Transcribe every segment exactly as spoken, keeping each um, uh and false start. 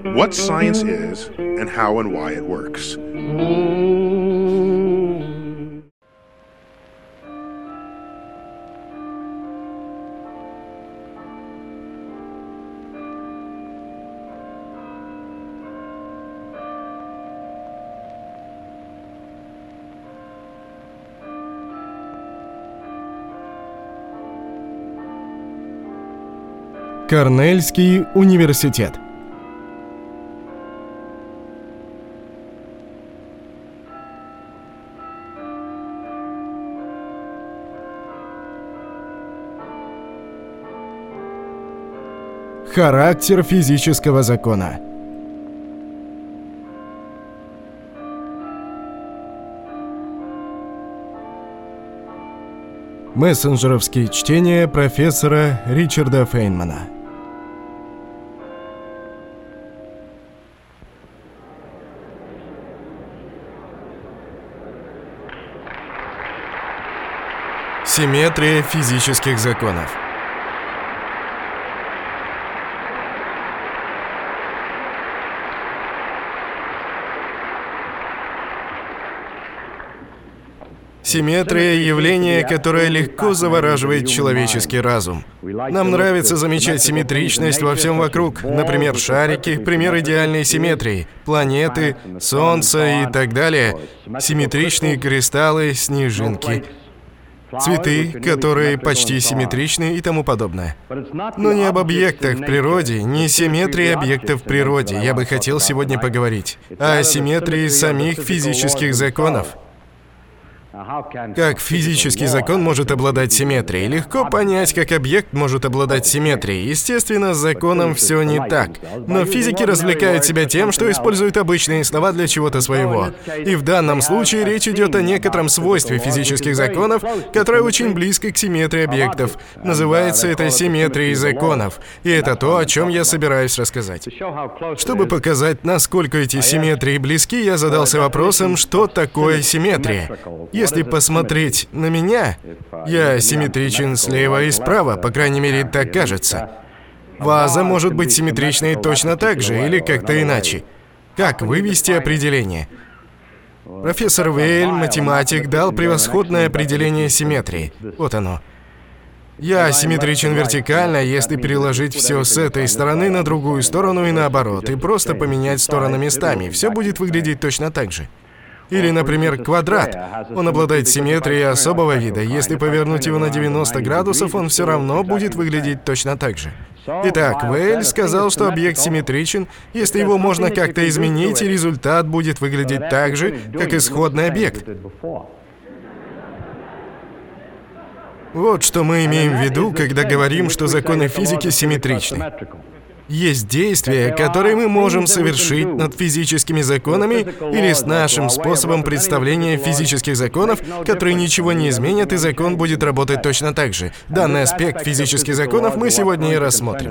what science is and how and why it works. Корнельский университет. Характер физического закона. Мессенджеровские чтения профессора Ричарда Фейнмана. Симметрия физических законов. Симметрия – явление, которое легко завораживает человеческий разум. Нам нравится замечать симметричность во всем вокруг. Например, шарики – пример идеальной симметрии, планеты, Солнце и так далее. Симметричные кристаллы, снежинки, цветы, которые почти симметричны и тому подобное. Но не об объектах в природе, не симметрии объектов в природе я бы хотел сегодня поговорить, а о симметрии самих физических законов. Как физический закон может обладать симметрией? Легко понять, как объект может обладать симметрией. Естественно, с законом все не так. Но физики развлекают себя тем, что используют обычные слова для чего-то своего. И в данном случае речь идет о некотором свойстве физических законов, которое очень близко к симметрии объектов. Называется это симметрией законов. И это то, о чем я собираюсь рассказать. Чтобы показать, насколько эти симметрии близки, я задался вопросом, что такое симметрия. Если посмотреть на меня, я симметричен слева и справа, по крайней мере, так кажется. Ваза может быть симметричной точно так же или как-то иначе. Как вывести определение? Профессор Вейль, математик, дал превосходное определение симметрии. Вот оно. Я симметричен вертикально, если переложить все с этой стороны на другую сторону и наоборот, и просто поменять стороны местами. Все будет выглядеть точно так же. Или, например, квадрат. Он обладает симметрией особого вида. Если повернуть его на девяносто градусов, он все равно будет выглядеть точно так же. Итак, Вейль сказал, что объект симметричен, если его можно как-то изменить, и результат будет выглядеть так же, как исходный объект. Вот что мы имеем в виду, когда говорим, что законы физики симметричны. Есть действия, которые мы можем совершить над физическими законами или с нашим способом представления физических законов, которые ничего не изменят, и закон будет работать точно так же. Данный аспект физических законов мы сегодня и рассмотрим.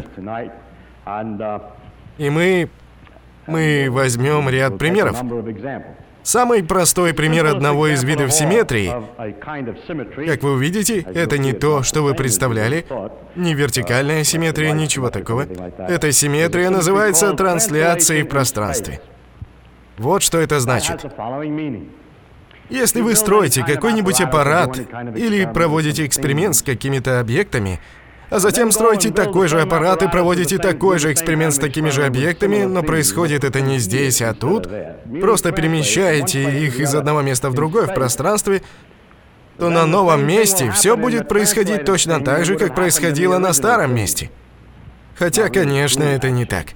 И мы... мы возьмем ряд примеров. Самый простой пример одного из видов симметрии, как вы увидите, это не то, что вы представляли, не вертикальная симметрия, ничего такого. Эта симметрия называется трансляцией в пространстве. Вот что это значит. Если вы строите какой-нибудь аппарат или проводите эксперимент с какими-то объектами, а затем строите такой же аппарат и проводите такой же эксперимент с такими же объектами, но происходит это не здесь, а тут, просто перемещаете их из одного места в другое в пространстве, то на новом месте все будет происходить точно так же, как происходило на старом месте. Хотя, конечно, это не так.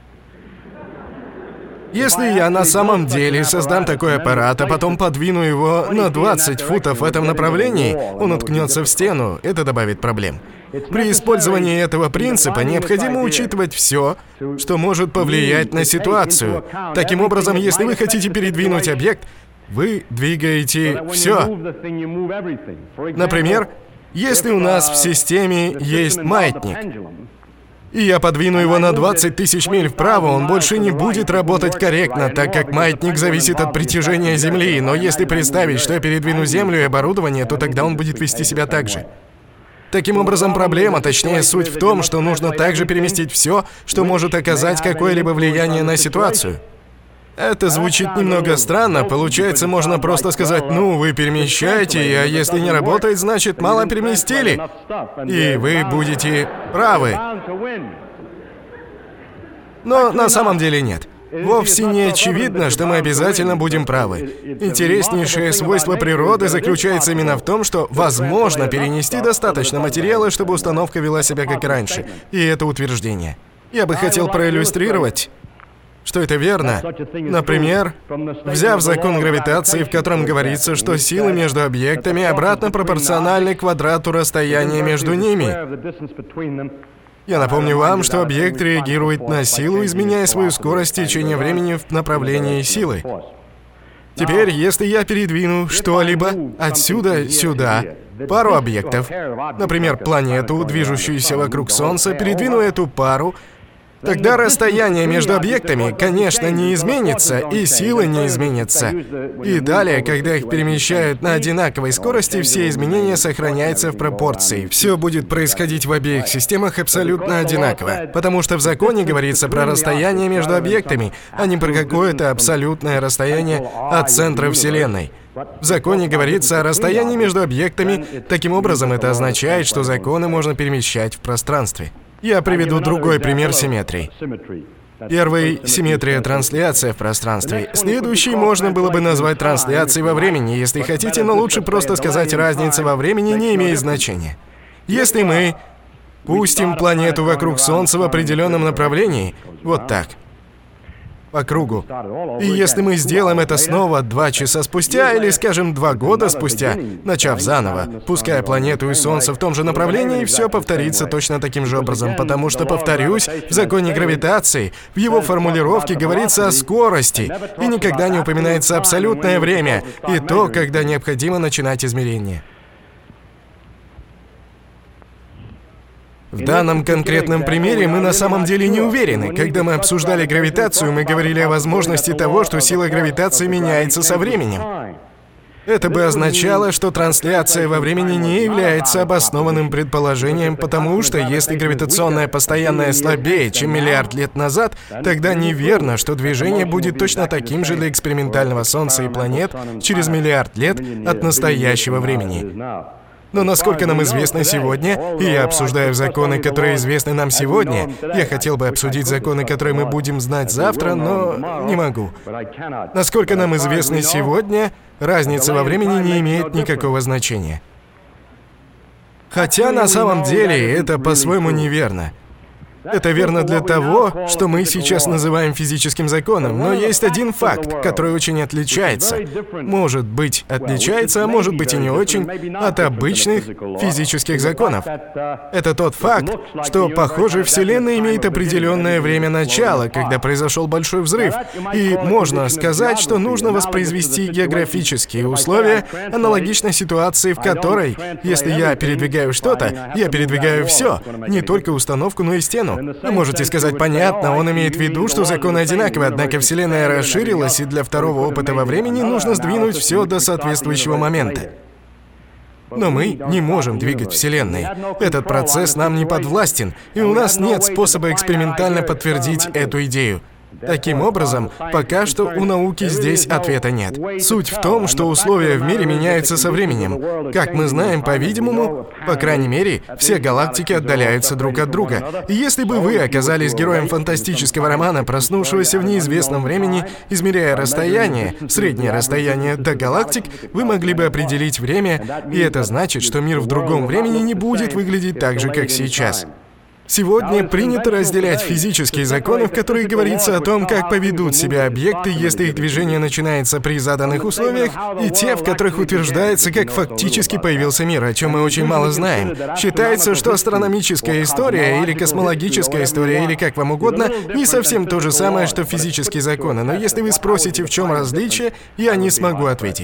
Если я на самом деле создам такой аппарат, а потом подвину его на двадцать футов в этом направлении, он уткнется в стену, это добавит проблем. При использовании этого принципа необходимо учитывать все, что может повлиять на ситуацию. Таким образом, если вы хотите передвинуть объект, вы двигаете все. Например, если у нас в системе есть маятник, и я подвину его на двадцать тысяч миль вправо, он больше не будет работать корректно, так как маятник зависит от притяжения Земли. Но если представить, что я передвину Землю и оборудование, то тогда он будет вести себя так же. Таким образом, проблема, точнее суть в том, что нужно также переместить все, что может оказать какое-либо влияние на ситуацию. Это звучит немного странно, получается, можно просто сказать: ну, вы перемещаете, а если не работает, значит, мало переместили, и вы будете правы. Но на самом деле нет. Вовсе не очевидно, что мы обязательно будем правы. Интереснейшее свойство природы заключается именно в том, что возможно перенести достаточно материала, чтобы установка вела себя как и раньше. И это утверждение. Я бы хотел проиллюстрировать, что это верно. Например, взяв закон гравитации, в котором говорится, что силы между объектами обратно пропорциональны квадрату расстояния между ними. Я напомню вам, что объект реагирует на силу, изменяя свою скорость в течение времени в направлении силы. Теперь, если я передвину что-либо отсюда сюда, пару объектов, например, планету, движущуюся вокруг Солнца, передвину эту пару, тогда расстояние между объектами, конечно, не изменится, и силы не изменятся. И далее, когда их перемещают на одинаковой скорости, все изменения сохраняются в пропорции. Все будет происходить в обеих системах абсолютно одинаково, потому что в законе говорится про расстояние между объектами, а не про какое-то абсолютное расстояние от центра Вселенной. В законе говорится о расстоянии между объектами, таким образом это означает, что законы можно перемещать в пространстве. Я приведу другой пример симметрии. Первый — симметрия трансляция в пространстве. Следующий можно было бы назвать трансляцией во времени, если хотите, но лучше просто сказать разница во времени не имеет значения. Если мы пустим планету вокруг Солнца в определенном направлении, вот так, по кругу. И если мы сделаем это снова два часа спустя, или, скажем, два года спустя, начав заново, пуская планету и Солнце в том же направлении, все повторится точно таким же образом, потому что, повторюсь, в законе гравитации, в его формулировке говорится о скорости, и никогда не упоминается абсолютное время, и то, когда необходимо начинать измерение. В данном конкретном примере мы на самом деле не уверены. Когда мы обсуждали гравитацию, мы говорили о возможности того, что сила гравитации меняется со временем. Это бы означало, что трансляция во времени не является обоснованным предположением, потому что если гравитационная постоянная слабее, чем миллиард лет назад, тогда неверно, что движение будет точно таким же для экспериментального Солнца и планет через миллиард лет от настоящего времени. Но насколько нам известно сегодня, и я обсуждаю законы, которые известны нам сегодня, я хотел бы обсудить законы, которые мы будем знать завтра, но не могу. Насколько нам известно сегодня, разница во времени не имеет никакого значения. Хотя на самом деле это по-своему неверно. Это верно для того, что мы сейчас называем физическим законом, но есть один факт, который очень отличается. Может быть, отличается, а может быть и не очень, от обычных физических законов. Это тот факт, что, похоже, Вселенная имеет определенное время начала, когда произошел большой взрыв, и можно сказать, что нужно воспроизвести географические условия, аналогично ситуации, в которой, если я передвигаю что-то, я передвигаю все, не только установку, но и стену. Вы можете сказать: понятно, он имеет в виду, что законы одинаковы, однако Вселенная расширилась, и для второго опыта во времени нужно сдвинуть все до соответствующего момента. Но мы не можем двигать Вселенной. Этот процесс нам не подвластен, и у нас нет способа экспериментально подтвердить эту идею. Таким образом, пока что у науки здесь ответа нет. Суть в том, что условия в мире меняются со временем. Как мы знаем, по-видимому, по крайней мере, все галактики отдаляются друг от друга. И если бы вы оказались героем фантастического романа, проснувшегося в неизвестном времени, измеряя расстояние, среднее расстояние до галактик, вы могли бы определить время, и это значит, что мир в другом времени не будет выглядеть так же, как сейчас. Сегодня принято разделять физические законы, в которых говорится о том, как поведут себя объекты, если их движение начинается при заданных условиях, и те, в которых утверждается, как фактически появился мир, о чем мы очень мало знаем. Считается, что астрономическая история или космологическая история, или как вам угодно, не совсем то же самое, что физические законы, но если вы спросите, в чем различие, я не смогу ответить.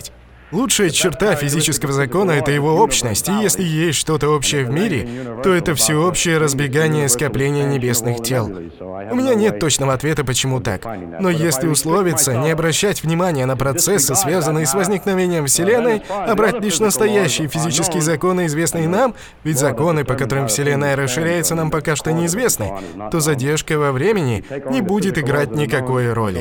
Лучшая черта физического закона — это его общность, и если есть что-то общее в мире, то это всеобщее разбегание скопления небесных тел. У меня нет точного ответа, почему так. Но если условиться, не обращать внимания на процессы, связанные с возникновением Вселенной, а брать лишь настоящие физические законы, известные нам, ведь законы, по которым Вселенная расширяется, нам пока что неизвестны, то задержка во времени не будет играть никакой роли.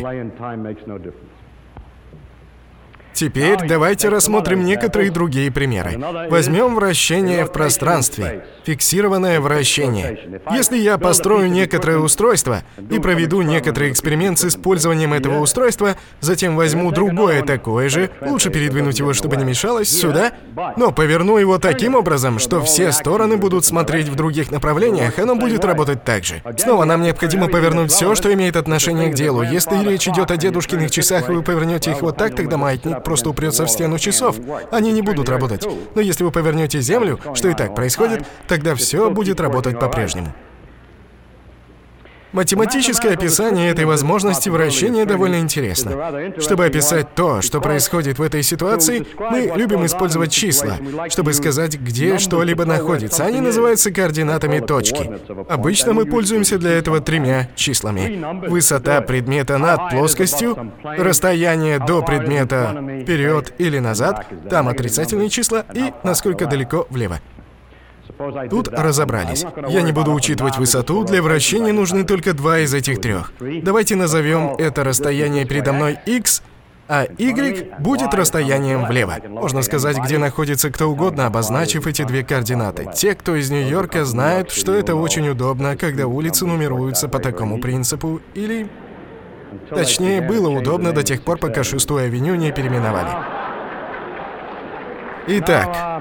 Теперь давайте рассмотрим некоторые другие примеры. Возьмем вращение в пространстве, фиксированное вращение. Если я построю некоторое устройство и проведу некоторый эксперимент с использованием этого устройства, затем возьму другое такое же, лучше передвинуть его, чтобы не мешалось, сюда, но поверну его таким образом, что все стороны будут смотреть в других направлениях, оно будет работать так же. Снова нам необходимо повернуть все, что имеет отношение к делу. Если речь идет о дедушкиных часах, и вы повернете их вот так, тогда маятник просто упрется в стену часов. Они не будут работать. Но если вы повернете Землю, что и так происходит, тогда все будет работать по-прежнему. Математическое описание этой возможности вращения довольно интересно. Чтобы описать то, что происходит в этой ситуации, мы любим использовать числа, чтобы сказать, где что-либо находится. Они называются координатами точки. Обычно мы пользуемся для этого тремя числами. Высота предмета над плоскостью, расстояние до предмета вперед или назад, там отрицательные числа, и насколько далеко влево. Тут разобрались. Я не буду учитывать высоту, для вращения нужны только два из этих трех. Давайте назовем это расстояние передо мной x, а y будет расстоянием влево. Можно сказать, где находится кто угодно, обозначив эти две координаты. Те, кто из Нью-Йорка, знают, что это очень удобно, когда улицы нумеруются по такому принципу, или... Точнее, было удобно до тех пор, пока шестую авеню не переименовали. Итак...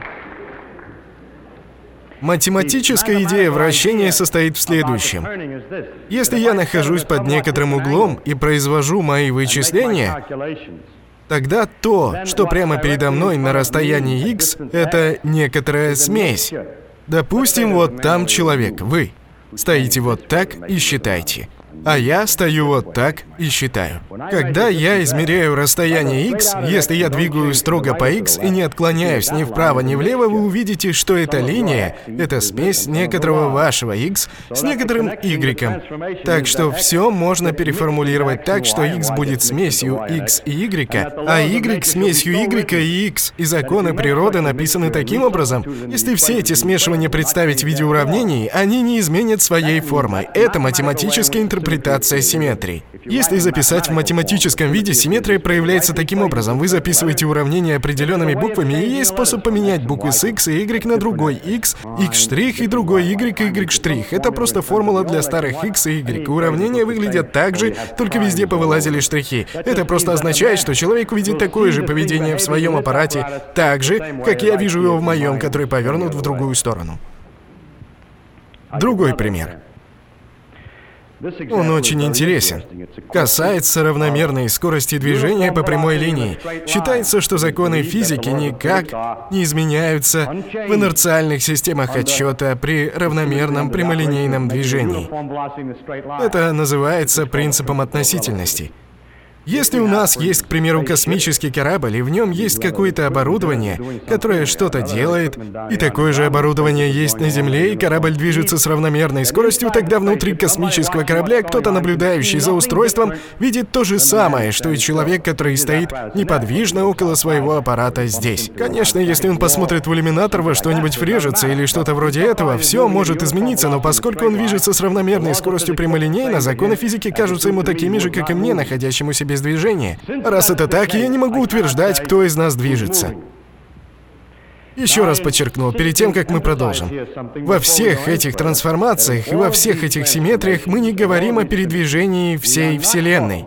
Математическая идея вращения состоит в следующем. Если я нахожусь под некоторым углом и произвожу мои вычисления, тогда то, что прямо передо мной на расстоянии x, это некоторая смесь. Допустим, вот там человек, вы. Стоите вот так и считайте. А я стою вот так и считаю. Когда я измеряю расстояние x, если я двигаюсь строго по x и не отклоняюсь ни вправо, ни влево, вы увидите, что эта линия — это смесь некоторого вашего x с некоторым y. Так что все можно переформулировать так, что x будет смесью x и y, а y смесью y и x. И законы природы написаны таким образом, если все эти смешивания представить в виде уравнений, они не изменят своей формы. Это математическая интерпретация. Интерпретация симметрии. Если записать в математическом виде, симметрия проявляется таким образом. Вы записываете уравнение определенными буквами, и есть способ поменять буквы с x и y на другой x, x' и другой y и y'. Это просто формула для старых x и y. Уравнения выглядят так же, только везде повылазили штрихи. Это просто означает, что человек увидит такое же поведение в своем аппарате, так же, как я вижу его в моем, который повернут в другую сторону. Другой пример. Он очень интересен. Касается равномерной скорости движения по прямой линии. Считается, что законы физики никак не изменяются в инерциальных системах отсчета при равномерном прямолинейном движении. Это называется принципом относительности. Если у нас есть, к примеру, космический корабль, и в нем есть какое-то оборудование, которое что-то делает, и такое же оборудование есть на Земле, и корабль движется с равномерной скоростью, тогда внутри космического корабля кто-то, наблюдающий за устройством, видит то же самое, что и человек, который стоит неподвижно около своего аппарата здесь. Конечно, если он посмотрит в иллюминатор, во что-нибудь врежется или что-то вроде этого, все может измениться, но поскольку он движется с равномерной скоростью прямолинейно, законы физики кажутся ему такими же, как и мне, находящемуся без движения. Раз это так, я не могу утверждать, кто из нас движется. Еще раз подчеркну, перед тем, как мы продолжим. Во всех этих трансформациях и во всех этих симметриях мы не говорим о передвижении всей Вселенной.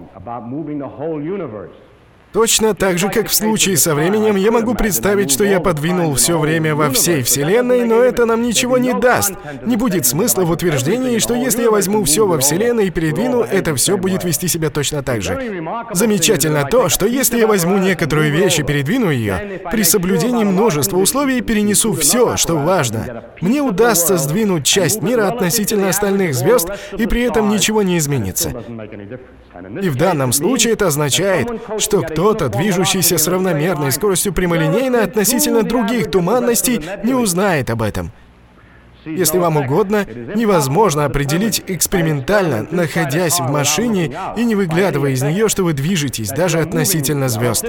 Точно так же, как в случае со временем, я могу представить, что я подвинул все время во всей Вселенной, но это нам ничего не даст. Не будет смысла в утверждении, что если я возьму все во Вселенной и передвину, это все будет вести себя точно так же. Замечательно то, что если я возьму некоторую вещь и передвину ее, при соблюдении множества условий перенесу все, что важно. Мне удастся сдвинуть часть мира относительно остальных звезд, и при этом ничего не изменится. И в данном случае это означает, что кто кто-то, движущийся с равномерной скоростью прямолинейно относительно других туманностей, не узнает об этом. Если вам угодно, невозможно определить экспериментально, находясь в машине и не выглядывая из нее, что вы движетесь, даже относительно звезд.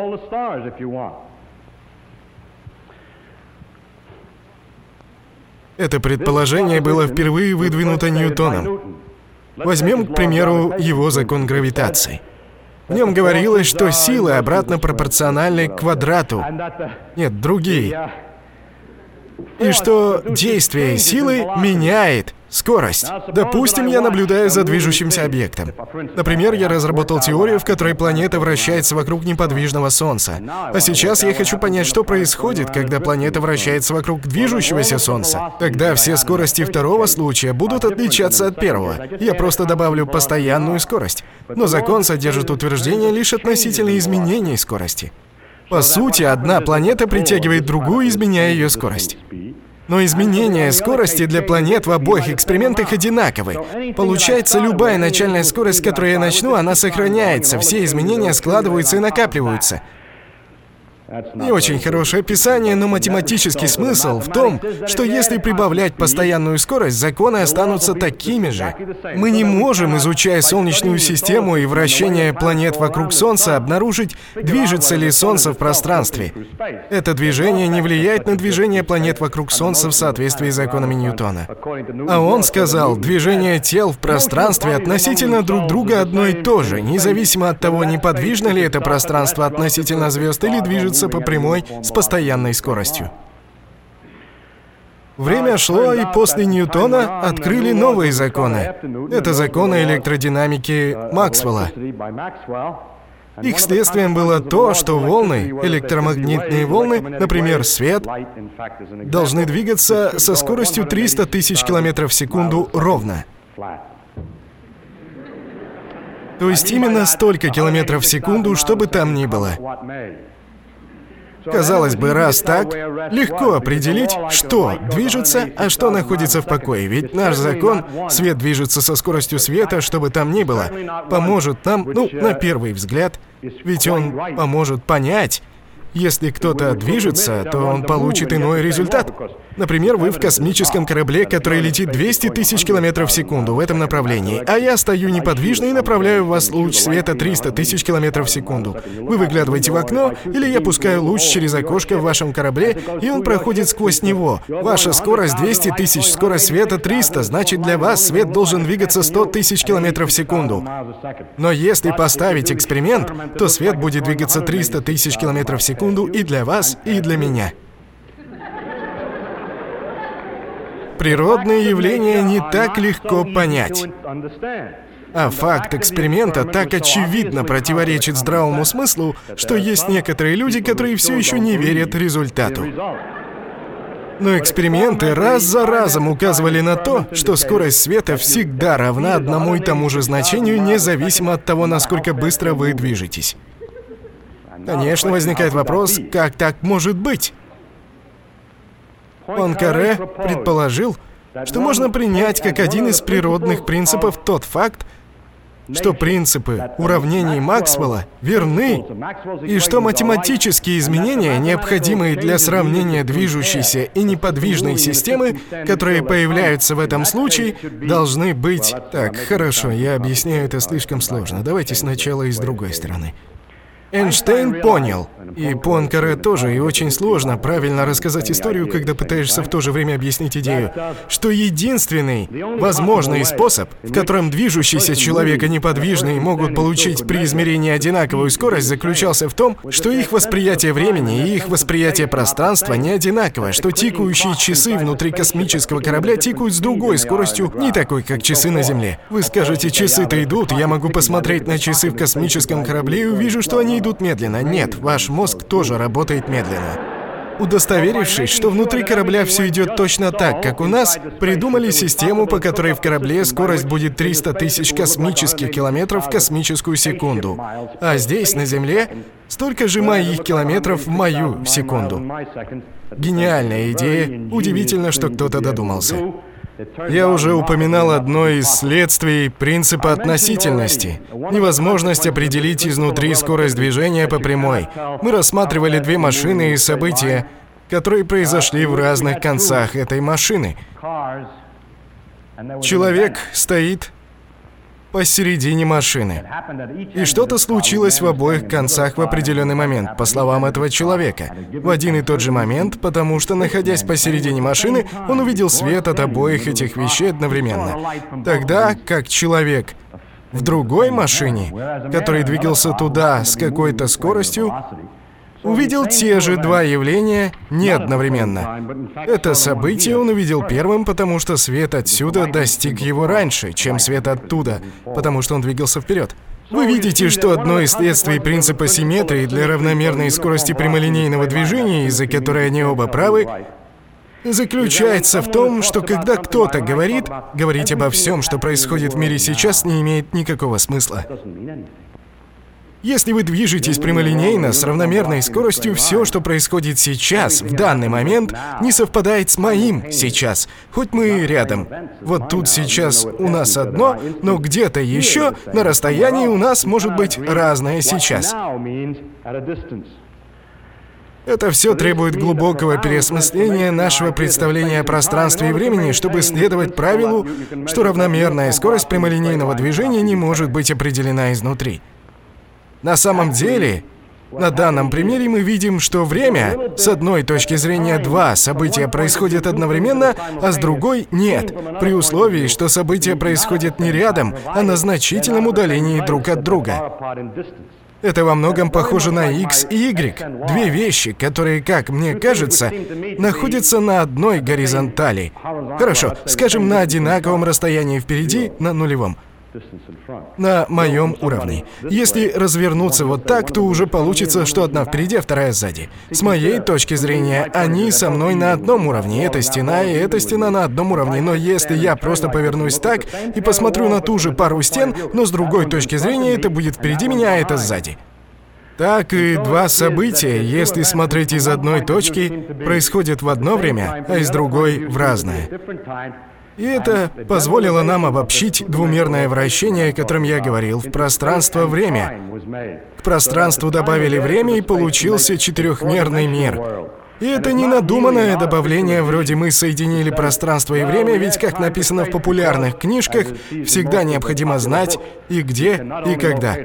Это предположение было впервые выдвинуто Ньютоном. Возьмем, к примеру, его закон гравитации. В нем говорилось, что силы обратно пропорциональны квадрату. Нет, другие. И что действие силы меняет скорость. Допустим, я наблюдаю за движущимся объектом. Например, я разработал теорию, в которой планета вращается вокруг неподвижного Солнца. А сейчас я хочу понять, что происходит, когда планета вращается вокруг движущегося Солнца. Тогда все скорости второго случая будут отличаться от первого. Я просто добавлю постоянную скорость. Но закон содержит утверждение лишь относительно изменений скорости. По сути, одна планета притягивает другую, изменяя ее скорость. Но изменения скорости для планет в обоих экспериментах одинаковы. Получается, любая начальная скорость, с которой я начну, она сохраняется, все изменения складываются и накапливаются. Не очень хорошее описание, но математический смысл в том, что если прибавлять постоянную скорость, законы останутся такими же. Мы не можем, изучая Солнечную систему и вращение планет вокруг Солнца, обнаружить, движется ли Солнце в пространстве. Это движение не влияет на движение планет вокруг Солнца в соответствии с законами Ньютона. А он сказал, движение тел в пространстве относительно друг друга одно и то же, независимо от того, неподвижно ли это пространство относительно звезд или движется по прямой с постоянной скоростью. Время шло, и после Ньютона открыли новые законы. Это законы электродинамики Максвелла. Их следствием было то, что волны, электромагнитные волны, например, свет, должны двигаться со скоростью триста тысяч километров в секунду ровно. То есть именно столько километров в секунду, что бы там ни было. Казалось бы, раз так, легко определить, что движется, а что находится в покое. Ведь наш закон, свет движется со скоростью света, что бы там ни было, поможет нам, ну, на первый взгляд, ведь он поможет понять, если кто-то движется, то он получит иной результат. Например, вы в космическом корабле, который летит двести тысяч километров в секунду в этом направлении, а я стою неподвижно и направляю в вас луч света триста тысяч километров в секунду. Вы выглядываете в окно, или я пускаю луч через окошко в вашем корабле, и он проходит сквозь него. Ваша скорость двести тысяч, скорость света триста, значит, для вас свет должен двигаться сто тысяч километров в секунду. Но если поставить эксперимент, то свет будет двигаться триста тысяч километров в секунду и для вас, и для меня. Природные явления не так легко понять. А факт эксперимента так очевидно противоречит здравому смыслу, что есть некоторые люди, которые все еще не верят результату. Но эксперименты раз за разом указывали на то, что скорость света всегда равна одному и тому же значению, независимо от того, насколько быстро вы движетесь. Конечно, возникает вопрос, как так может быть? Пуанкаре предположил, что можно принять как один из природных принципов тот факт, что принципы уравнений Максвелла верны, и что математические изменения, необходимые для сравнения движущейся и неподвижной системы, которые появляются в этом случае, должны быть... Так, хорошо, я объясняю это слишком сложно. Давайте сначала и с другой стороны. Эйнштейн понял, и Пуанкаре тоже, и очень сложно правильно рассказать историю, когда пытаешься в то же время объяснить идею, что единственный возможный способ, в котором движущийся человек и неподвижный могут получить при измерении одинаковую скорость, заключался в том, что их восприятие времени и их восприятие пространства не одинаково, что тикающие часы внутри космического корабля тикают с другой скоростью, не такой, как часы на Земле. Вы скажете, часы-то идут, я могу посмотреть на часы в космическом корабле и увижу, что они идут медленно. Нет, ваш мозг тоже работает медленно. Удостоверившись, что внутри корабля все идет точно так, как у нас, придумали систему, по которой в корабле скорость будет триста тысяч космических километров в космическую секунду. А здесь, на Земле, столько же моих километров в мою в секунду. Гениальная идея. Удивительно, что кто-то додумался. Я уже упоминал одно из следствий принципа относительности. Невозможность определить изнутри скорость движения по прямой. Мы рассматривали две машины и события, которые произошли в разных концах этой машины. Человек стоит посередине машины. И что-то случилось в обоих концах в определенный момент, по словам этого человека. В один и тот же момент, потому что, находясь посередине машины, он увидел свет от обоих этих вещей одновременно. Тогда, как человек в другой машине, который двигался туда с какой-то скоростью, увидел те же два явления не одновременно. Это событие он увидел первым, потому что свет отсюда достиг его раньше, чем свет оттуда, потому что он двигался вперед. Вы видите, что одно из следствий принципа симметрии для равномерной скорости прямолинейного движения, из-за которой они оба правы, заключается в том, что когда кто-то говорит, говорить обо всем, что происходит в мире сейчас, не имеет никакого смысла. Если вы движетесь прямолинейно с равномерной скоростью, все, что происходит сейчас, в данный момент, не совпадает с моим сейчас, хоть мы рядом. Вот тут сейчас у нас одно, но где-то еще на расстоянии у нас может быть разное сейчас. Это все требует глубокого переосмысления нашего представления о пространстве и времени, чтобы следовать правилу, что равномерная скорость прямолинейного движения не может быть определена изнутри. На самом деле, на данном примере мы видим, что время, с одной точки зрения, два события происходят одновременно, а с другой — нет, при условии, что события происходят не рядом, а на значительном удалении друг от друга. Это во многом похоже на X и Y, две вещи, которые, как мне кажется, находятся на одной горизонтали. Хорошо, скажем, на одинаковом расстоянии впереди, на нулевом. На моем уровне. Если развернуться вот так, то уже получится, что одна впереди, а вторая сзади. С моей точки зрения, они со мной на одном уровне. Эта стена и эта стена на одном уровне. Но если я просто повернусь так и посмотрю на ту же пару стен, но с другой точки зрения, это будет впереди меня, а это сзади. Так и два события, если смотреть из одной точки, происходят в одно время, а из другой в разное. И это позволило нам обобщить двумерное вращение, о котором я говорил, в пространство-время. К пространству добавили время, и получился четырехмерный мир. И это не надуманное добавление, вроде мы соединили пространство и время, ведь, как написано в популярных книжках, всегда необходимо знать и где, и когда.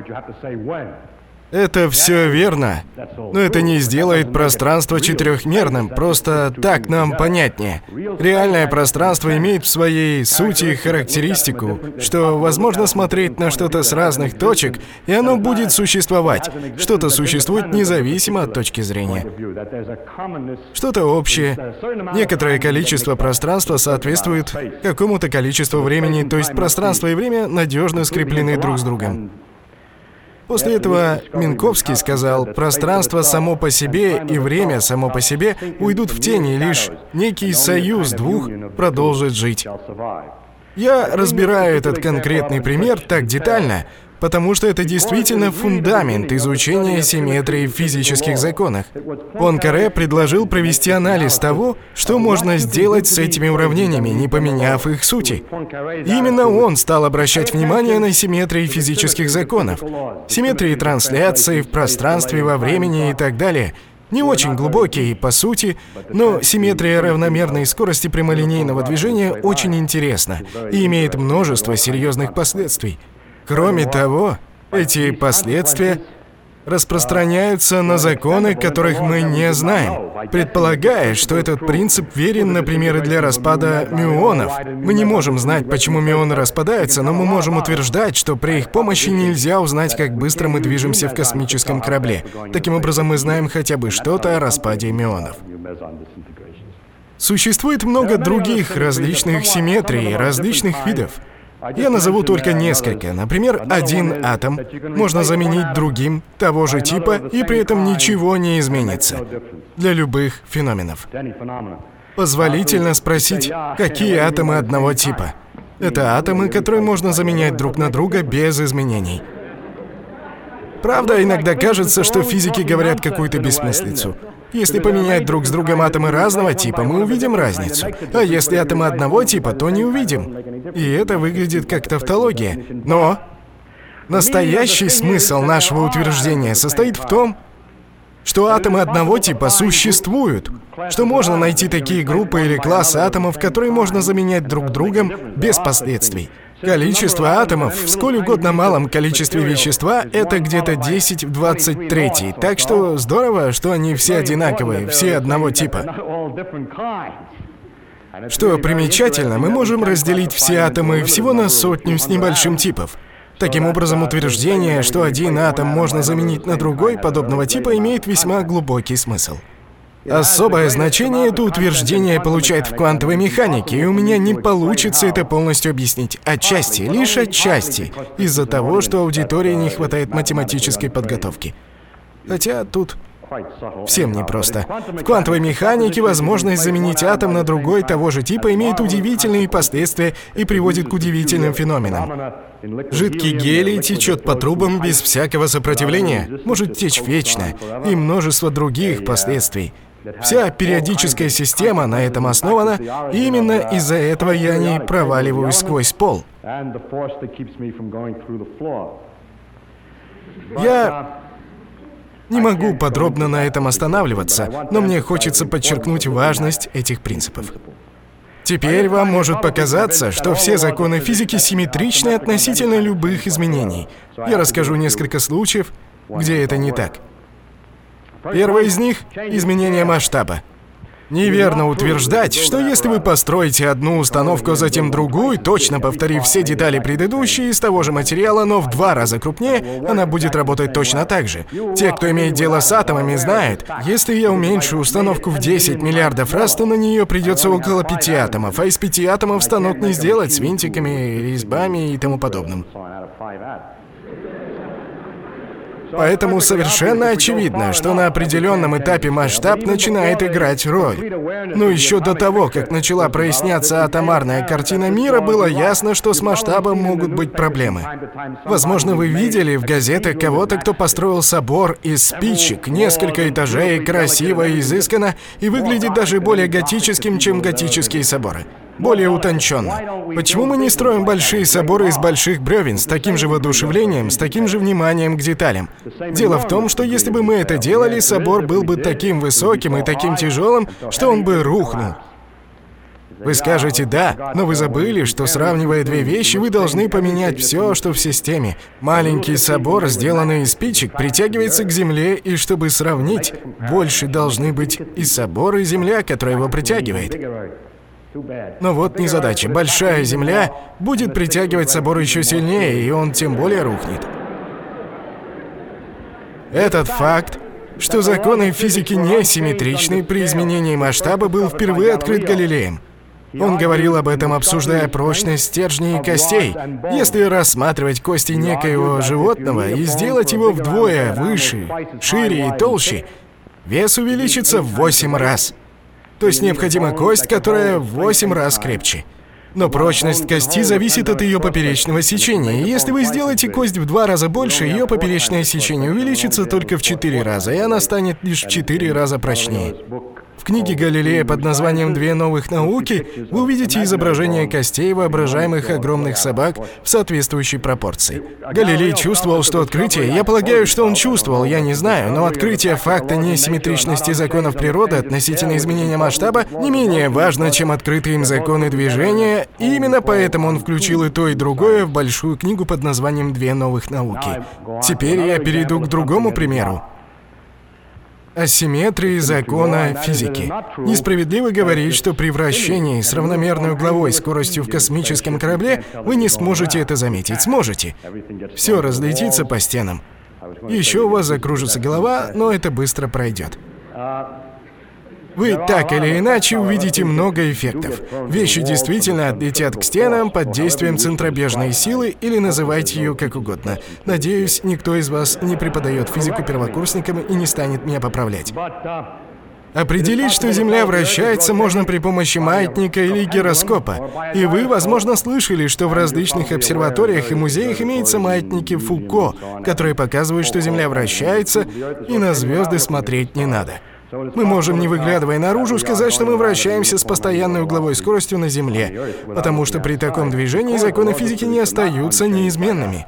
Это все верно, но это не сделает пространство четырехмерным, просто так нам понятнее. Реальное пространство имеет в своей сути характеристику, что возможно смотреть на что-то с разных точек, и оно будет существовать. Что-то существует независимо от точки зрения. Что-то общее. Некоторое количество пространства соответствует какому-то количеству времени, то есть пространство и время надежно скреплены друг с другом. После этого Минковский сказал, пространство само по себе и время само по себе уйдут в тень, и лишь некий союз двух продолжит жить. Я разбираю этот конкретный пример так детально, потому что это действительно фундамент изучения симметрии в физических законах. Пуанкаре предложил провести анализ того, что можно сделать с этими уравнениями, не поменяв их сути. И именно он стал обращать внимание на симметрии физических законов, симметрии трансляции в пространстве, во времени и так далее. Не очень глубокие, по сути, но симметрия равномерной скорости прямолинейного движения очень интересна и имеет множество серьезных последствий. Кроме того, эти последствия распространяются на законы, которых мы не знаем, предполагая, что этот принцип верен, например, и для распада мюонов. Мы не можем знать, почему мюоны распадаются, но мы можем утверждать, что при их помощи нельзя узнать, как быстро мы движемся в космическом корабле. Таким образом, мы знаем хотя бы что-то о распаде мюонов. Существует много других различных симметрий, различных видов. Я назову только несколько. Например, один атом можно заменить другим того же типа, и при этом ничего не изменится для любых феноменов. Позволительно спросить, какие атомы одного типа. Это атомы, которые можно заменять друг на друга без изменений. Правда, иногда кажется, что физики говорят какую-то бессмыслицу. Если поменять друг с другом атомы разного типа, мы увидим разницу. А если атомы одного типа, то не увидим. И это выглядит как тавтология. Но настоящий смысл нашего утверждения состоит в том, что атомы одного типа существуют, что можно найти такие группы или классы атомов, которые можно заменять друг другом без последствий. Количество атомов в сколь угодно малом количестве вещества — это где-то десять в двадцать три. Так что здорово, что они все одинаковые, все одного типа. Что примечательно, мы можем разделить все атомы всего на сотню с небольшим типов. Таким образом, утверждение, что один атом можно заменить на другой подобного типа, имеет весьма глубокий смысл. Особое значение это утверждение получает в квантовой механике, и у меня не получится это полностью объяснить. Отчасти, лишь отчасти, из-за того, что аудитории не хватает математической подготовки. Хотя тут всем непросто. В квантовой механике возможность заменить атом на другой того же типа имеет удивительные последствия и приводит к удивительным феноменам. Жидкий гелий течет по трубам без всякого сопротивления, может течь вечно, и множество других последствий. Вся периодическая система на этом основана, и именно из-за этого я не проваливаюсь сквозь пол. Я не могу подробно на этом останавливаться, но мне хочется подчеркнуть важность этих принципов. Теперь вам может показаться, что все законы физики симметричны относительно любых изменений. Я расскажу несколько случаев, где это не так. Первый из них — изменение масштаба. Неверно утверждать, что если вы построите одну установку, а затем другую, точно повторив все детали предыдущей из того же материала, но в два раза крупнее, она будет работать точно так же. Те, кто имеет дело с атомами, знают, если я уменьшу установку в десять миллиардов раз, то на нее придется около пяти атомов, а из пяти атомов станок не сделать с винтиками, резьбами и тому подобным. Поэтому совершенно очевидно, что на определенном этапе масштаб начинает играть роль. Но еще до того, как начала проясняться атомарная картина мира, было ясно, что с масштабом могут быть проблемы. Возможно, вы видели в газетах кого-то, кто построил собор из спичек, несколько этажей, красиво и изысканно, и выглядит даже более готическим, чем готические соборы. Более утонченно. Почему мы не строим большие соборы из больших бревен с таким же воодушевлением, с таким же вниманием к деталям? Дело в том, что если бы мы это делали, собор был бы таким высоким и таким тяжелым, что он бы рухнул. Вы скажете «да», но вы забыли, что, сравнивая две вещи, вы должны поменять все, что в системе. Маленький собор, сделанный из спичек, притягивается к земле, и чтобы сравнить, больше должны быть и собор, и земля, которая его притягивает. Но вот незадача. Большая земля будет притягивать собор еще сильнее, и он тем более рухнет. Этот факт, что законы физики не симметричны при изменении масштаба, был впервые открыт Галилеем. Он говорил об этом, обсуждая прочность стержней и костей. Если рассматривать кости некоего животного и сделать его вдвое выше, шире и толще, вес увеличится в восемь раз. То есть необходима кость, которая в восемь раз крепче. Но прочность кости зависит от ее поперечного сечения. И если вы сделаете кость в два раза больше, ее поперечное сечение увеличится только в четыре раза, и она станет лишь в четыре раза прочнее. В книге Галилея под названием «Две новых науки» вы увидите изображение костей воображаемых огромных собак в соответствующей пропорции. Галилей чувствовал, что открытие, я полагаю, что он чувствовал, я не знаю, но открытие факта несимметричности законов природы относительно изменения масштаба не менее важно, чем открытые им законы движения, и именно поэтому он включил и то, и другое в большую книгу под названием «Две новых науки». Теперь я перейду к другому примеру. Асимметрии закона физики. Несправедливо говорить, что при вращении с равномерной угловой скоростью в космическом корабле вы не сможете это заметить. Сможете. Все разлетится по стенам. Еще у вас закружится голова, но это быстро пройдет. Вы так или иначе увидите много эффектов. Вещи действительно отлетят к стенам под действием центробежной силы, или называйте ее как угодно. Надеюсь, никто из вас не преподает физику первокурсникам и не станет меня поправлять. Определить, что Земля вращается, можно при помощи маятника или гироскопа. И вы, возможно, слышали, что в различных обсерваториях и музеях имеются маятники Фуко, которые показывают, что Земля вращается, и на звезды смотреть не надо. Мы можем, не выглядывая наружу, сказать, что мы вращаемся с постоянной угловой скоростью на Земле, потому что при таком движении законы физики не остаются неизменными.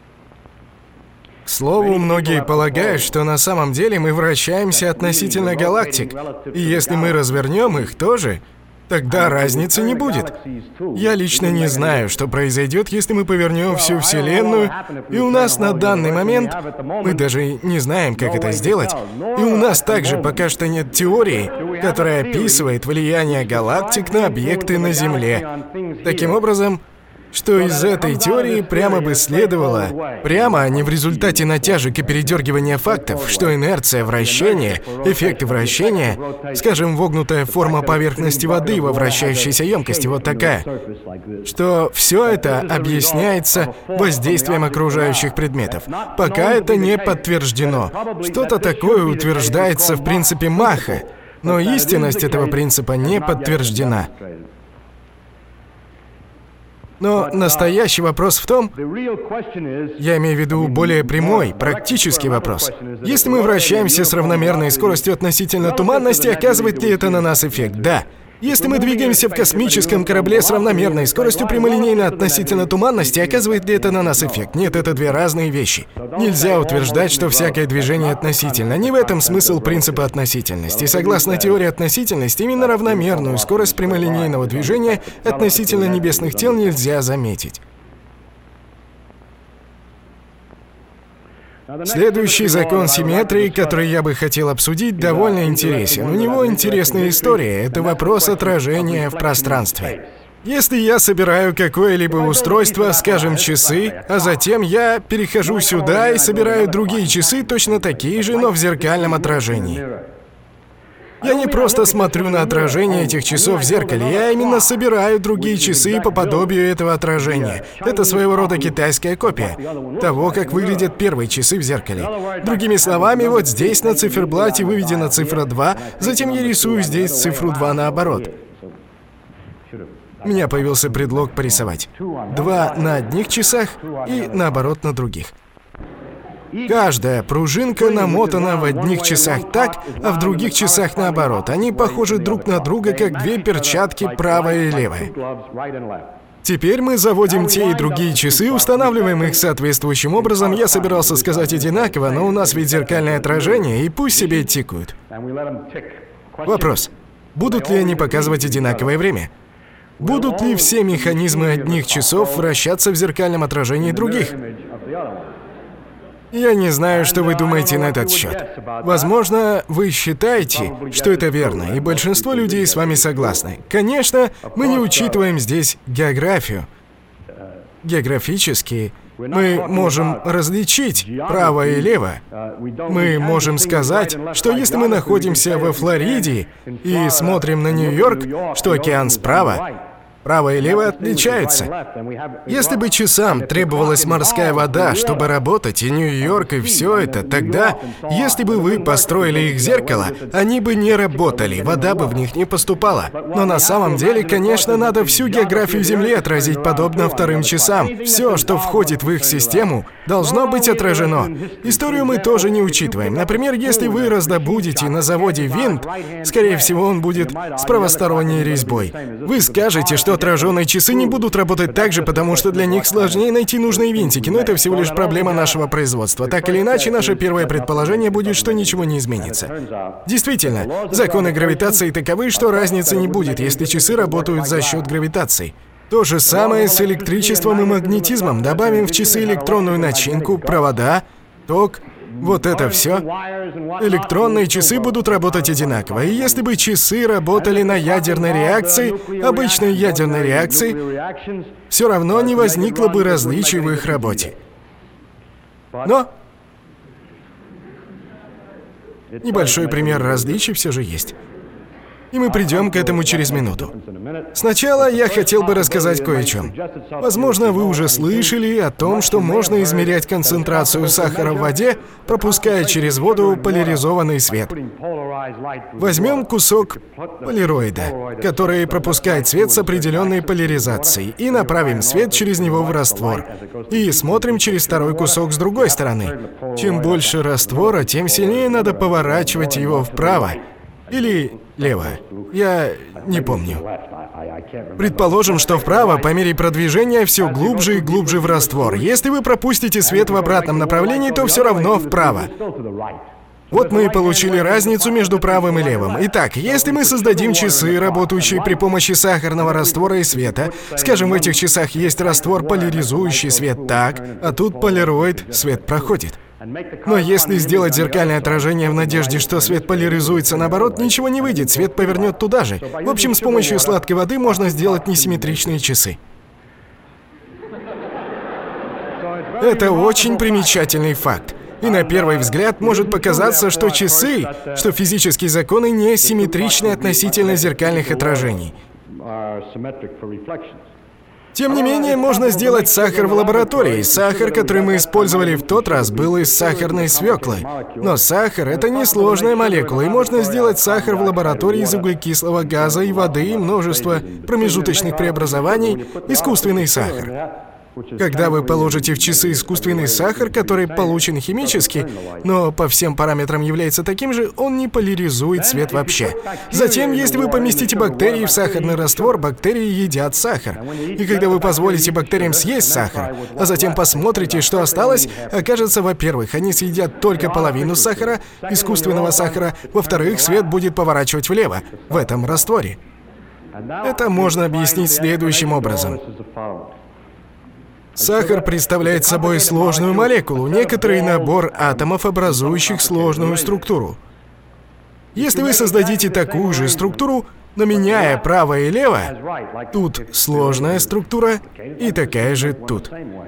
К слову, многие полагают, что на самом деле мы вращаемся относительно галактик, и если мы развернем их тоже, тогда разницы не будет. Я лично не знаю, что произойдет, если мы повернем всю Вселенную, и у нас на данный момент, мы даже не знаем, как это сделать, и у нас также пока что нет теории, которая описывает влияние галактик на объекты на Земле. Таким образом, что из этой теории прямо бы следовало, прямо, а не в результате натяжек и передергивания фактов, что инерция вращения, эффекты вращения, скажем, вогнутая форма поверхности воды во вращающейся емкости, вот такая, что все это объясняется воздействием окружающих предметов. Пока это не подтверждено. Что-то такое утверждается в принципе Маха, но истинность этого принципа не подтверждена. Но настоящий вопрос в том, я имею в виду более прямой, практический вопрос. Если мы вращаемся с равномерной скоростью относительно туманности, оказывает ли это на нас эффект? Да. Если мы двигаемся в космическом корабле с равномерной скоростью прямолинейно относительно туманности, оказывает ли это на нас эффект? Нет, это две разные вещи. Нельзя утверждать, что всякое движение относительно. Не в этом смысл принципа относительности. Согласно теории относительности, именно равномерную скорость прямолинейного движения относительно небесных тел нельзя заметить. Следующий закон симметрии, который я бы хотел обсудить, довольно интересен. У него интересная история. Это вопрос отражения в пространстве. Если я собираю какое-либо устройство, скажем, часы, а затем я перехожу сюда и собираю другие часы, точно такие же, но в зеркальном отражении. Я не просто смотрю на отражение этих часов в зеркале, я именно собираю другие часы по подобию этого отражения. Это своего рода китайская копия того, как выглядят первые часы в зеркале. Другими словами, вот здесь на циферблате выведена цифра два, затем я рисую здесь цифру два наоборот. У меня появился предлог порисовать. два на одних часах и наоборот на других. Каждая пружинка намотана в одних часах так, а в других часах наоборот. Они похожи друг на друга, как две перчатки, правая и левая. Теперь мы заводим те и другие часы, устанавливаем их соответствующим образом. Я собирался сказать одинаково, но у нас ведь зеркальное отражение, и пусть себе тикают. Вопрос. Будут ли они показывать одинаковое время? Будут ли все механизмы одних часов вращаться в зеркальном отражении других? Я не знаю, что вы думаете на этот счет. Возможно, вы считаете, что это верно, и большинство людей с вами согласны. Конечно, мы не учитываем здесь географию. Географически мы можем различить право и лево. Мы можем сказать, что если мы находимся во Флориде и смотрим на Нью-Йорк, что океан справа, право и лево отличаются. Если бы часам требовалась морская вода, чтобы работать, и Нью-Йорк, и все это, тогда, если бы вы построили их зеркало, они бы не работали, вода бы в них не поступала. Но на самом деле, конечно, надо всю географию Земли отразить подобно вторым часам. Все, что входит в их систему, должно быть отражено. Историю мы тоже не учитываем. Например, если вы раздобудете на заводе винт, скорее всего, он будет с правосторонней резьбой. Вы скажете, что отраженные часы не будут работать так же, потому что для них сложнее найти нужные винтики, но это всего лишь проблема нашего производства. Так или иначе, наше первое предположение будет, что ничего не изменится. Действительно, законы гравитации таковы, что разницы не будет, если часы работают за счет гравитации. То же самое с электричеством и магнетизмом. Добавим в часы электронную начинку, провода, ток. Вот это все. Электронные часы будут работать одинаково. И если бы часы работали на ядерной реакции, обычной ядерной реакции, все равно не возникло бы различий в их работе. Но небольшой пример различий все же есть. И мы придем к этому через минуту. Сначала я хотел бы рассказать кое о чем. Возможно, вы уже слышали о том, что можно измерять концентрацию сахара в воде, пропуская через воду поляризованный свет. Возьмем кусок полироида, который пропускает свет с определенной поляризацией, и направим свет через него в раствор. И смотрим через второй кусок с другой стороны. Чем больше раствора, тем сильнее надо поворачивать его вправо. Или лево. Я не помню. Предположим, что вправо по мере продвижения все глубже и глубже в раствор. Если вы пропустите свет в обратном направлении, то все равно вправо. Вот мы и получили разницу между правым и левым. Итак, если мы создадим часы, работающие при помощи сахарного раствора и света, скажем, в этих часах есть раствор, поляризующий свет так, а тут полироид, свет проходит. Но если сделать зеркальное отражение в надежде, что свет поляризуется наоборот, ничего не выйдет, свет повернет туда же. В общем, с помощью сладкой воды можно сделать несимметричные часы. Это очень примечательный факт. И на первый взгляд может показаться, что часы, что физические законы не симметричны относительно зеркальных отражений. Тем не менее, можно сделать сахар в лаборатории. Сахар, который мы использовали в тот раз, был из сахарной свеклы. Но сахар — это несложная молекула, и можно сделать сахар в лаборатории из углекислого газа и воды и множества промежуточных преобразований, искусственный сахар. Когда вы положите в часы искусственный сахар, который получен химически, но по всем параметрам является таким же, он не поляризует свет вообще. Затем, если вы поместите бактерии в сахарный раствор, бактерии едят сахар. И когда вы позволите бактериям съесть сахар, а затем посмотрите, что осталось, окажется, во-первых, они съедят только половину сахара, искусственного сахара, во-вторых, свет будет поворачивать влево, в этом растворе. Это можно объяснить следующим образом. Сахар представляет собой сложную молекулу, некоторый набор атомов, образующих сложную структуру. Если вы создадите такую же структуру, но меняя право и лево, тут сложная структура и такая же тут.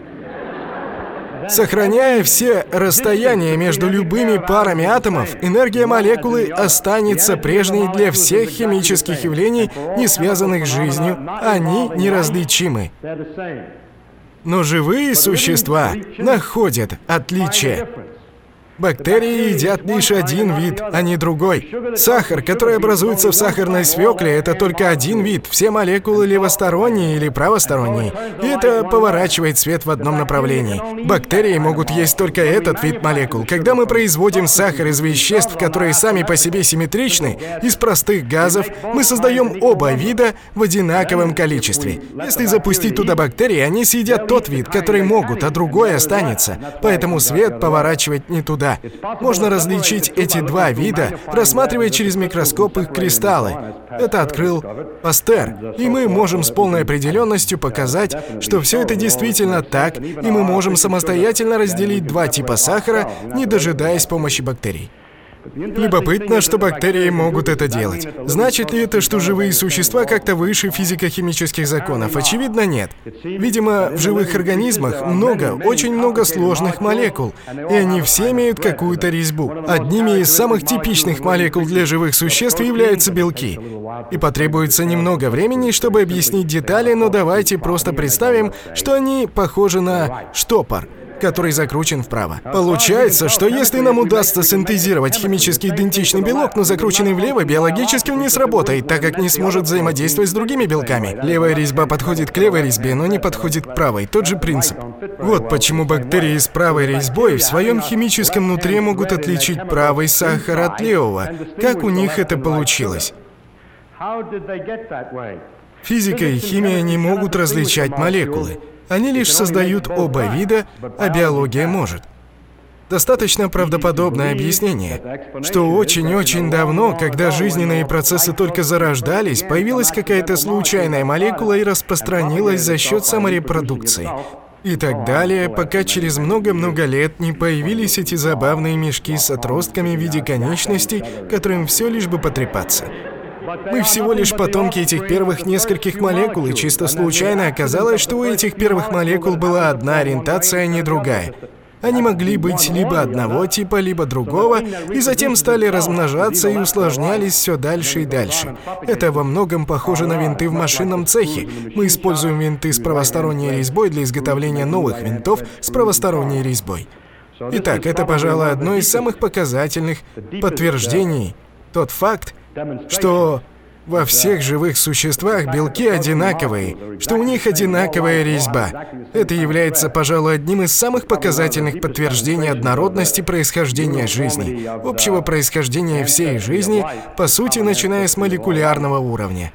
Сохраняя все расстояния между любыми парами атомов, энергия молекулы останется прежней для всех химических явлений, не связанных с жизнью, они неразличимы. Но живые существа находят отличия. Бактерии едят лишь один вид, а не другой. Сахар, который образуется в сахарной свекле, это только один вид. Все молекулы левосторонние или правосторонние. И это поворачивает свет в одном направлении. Бактерии могут есть только этот вид молекул. Когда мы производим сахар из веществ, которые сами по себе симметричны, из простых газов, мы создаем оба вида в одинаковом количестве. Если запустить туда бактерии, они съедят тот вид, который могут, а другой останется. Поэтому свет поворачивать не туда. Можно различить эти два вида, рассматривая через микроскоп их кристаллы. Это открыл Пастер. И мы можем с полной определенностью показать, что все это действительно так, и мы можем самостоятельно разделить два типа сахара, не дожидаясь помощи бактерий. Любопытно, что бактерии могут это делать. Значит ли это, что живые существа как-то выше физико-химических законов? Очевидно, нет. Видимо, в живых организмах много, очень много сложных молекул, и они все имеют какую-то резьбу. Одними из самых типичных молекул для живых существ являются белки. И потребуется немного времени, чтобы объяснить детали, но давайте просто представим, что они похожи на штопор, который закручен вправо. Получается, что если нам удастся синтезировать химически идентичный белок, но закрученный влево, биологически он не сработает, так как не сможет взаимодействовать с другими белками. Левая резьба подходит к левой резьбе, но не подходит к правой. Тот же принцип. Вот почему бактерии с правой резьбой в своем химическом нутре могут отличить правый сахар от левого. Как у них это получилось? Физика и химия не могут различать молекулы. Они лишь создают оба вида, а биология может. Достаточно правдоподобное объяснение, что очень-очень давно, когда жизненные процессы только зарождались, появилась какая-то случайная молекула и распространилась за счет саморепродукции. И так далее, пока через много-много лет не появились эти забавные мешки с отростками в виде конечностей, которым все лишь бы потрепаться. Мы всего лишь потомки этих первых нескольких молекул, и чисто случайно оказалось, что у этих первых молекул была одна ориентация, а не другая. Они могли быть либо одного типа, либо другого, и затем стали размножаться и усложнялись все дальше и дальше. Это во многом похоже на винты в машинном цехе. Мы используем винты с правосторонней резьбой для изготовления новых винтов с правосторонней резьбой. Итак, это, пожалуй, одно из самых показательных подтверждений. Тот факт, что во всех живых существах белки одинаковые, что у них одинаковая резьба. Это является, пожалуй, одним из самых показательных подтверждений однородности происхождения жизни, общего происхождения всей жизни, по сути, начиная с молекулярного уровня.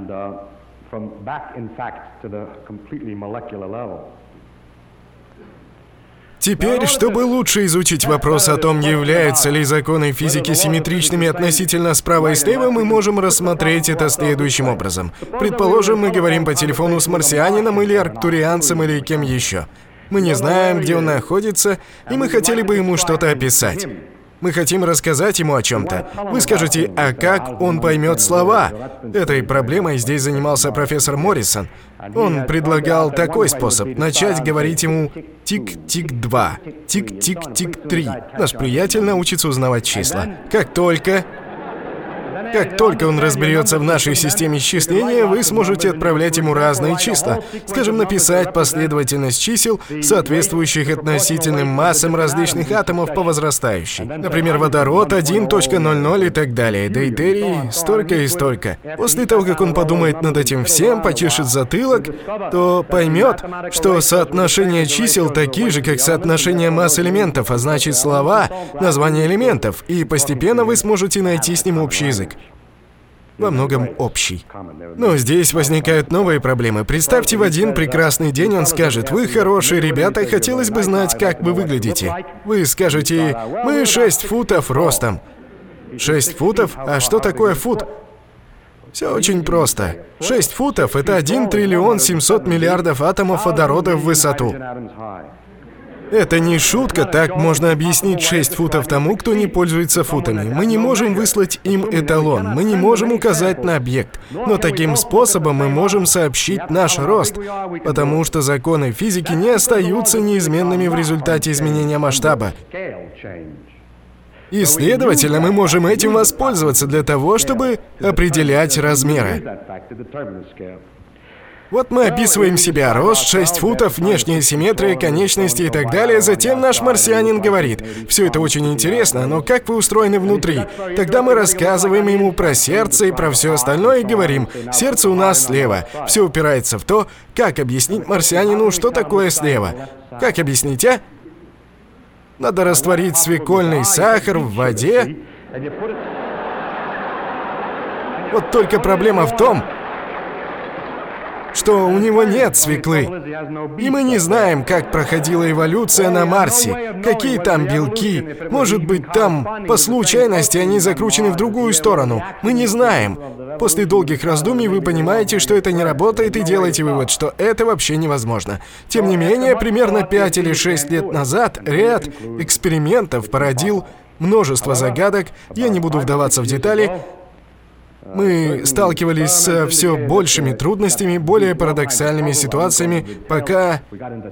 Теперь, чтобы лучше изучить вопрос о том, являются ли законы физики симметричными относительно справа и слева, мы можем рассмотреть это следующим образом. Предположим, мы говорим по телефону с марсианином или арктурианцем или кем еще. Мы не знаем, где он находится, и мы хотели бы ему что-то описать. Мы хотим рассказать ему о чем-то. Вы скажете, а как он поймет слова? Этой проблемой здесь занимался профессор Моррисон. Он предлагал такой способ: начать говорить ему тик-тик-два, тик-тик-тик-три. Наш приятель научится узнавать числа. Как только... Как только он разберется в нашей системе счисления, вы сможете отправлять ему разные числа. Скажем, написать последовательность чисел, соответствующих относительным массам различных атомов по возрастающей. Например, водород один точка ноль ноль и так далее. Дейтерий столько и столько. После того, как он подумает над этим всем, почешет затылок, то поймет, что соотношение чисел такие же, как соотношение масс элементов, а значит слова, названия элементов, и постепенно вы сможете найти с ним общий язык. Во многом общий. Но здесь возникают новые проблемы. Представьте, в один прекрасный день он скажет: «Вы хорошие ребята, хотелось бы знать, как вы выглядите». Вы скажете: «Мы шесть футов ростом». Шесть футов? А что такое фут? Все очень просто. Шесть футов — это один триллион семьсот миллиардов атомов водорода в высоту. Это не шутка, так можно объяснить шесть футов тому, кто не пользуется футами. Мы не можем выслать им эталон, мы не можем указать на объект, но таким способом мы можем сообщить наш рост, потому что законы физики не остаются неизменными в результате изменения масштаба. И, следовательно, мы можем этим воспользоваться для того, чтобы определять размеры. Вот мы описываем себя: рост шесть футов, внешняя симметрия, конечности и так далее. Затем наш марсианин говорит: «Все это очень интересно, но как вы устроены внутри?» Тогда мы рассказываем ему про сердце и про все остальное и говорим: сердце у нас слева. Все упирается в то, как объяснить марсианину, что такое слева. Как объяснить, а? Надо растворить свекольный сахар в воде. Вот только проблема в том, что у него нет свеклы. И мы не знаем, как проходила эволюция на Марсе, какие там белки. Может быть, там, по случайности, они закручены в другую сторону. Мы не знаем. После долгих раздумий вы понимаете, что это не работает, и делаете вывод, что это вообще невозможно. Тем не менее, примерно пять или шесть лет назад ряд экспериментов породил множество загадок. Я не буду вдаваться в детали. Мы сталкивались с все большими трудностями, более парадоксальными ситуациями, пока